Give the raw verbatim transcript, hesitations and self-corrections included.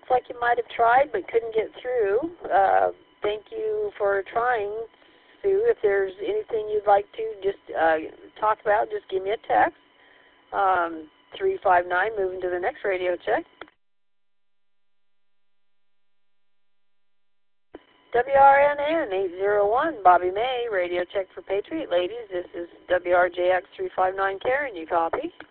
like you might have tried but couldn't get through. Uh, thank you for trying, Sue. If there's anything you'd like to just uh, talk about, just give me a text. Um, three five nine, moving to the next radio check. W R N N eight zero one, Bobby May, radio check for Patriot. Ladies, this is W R J X three five nine Karen. You copy?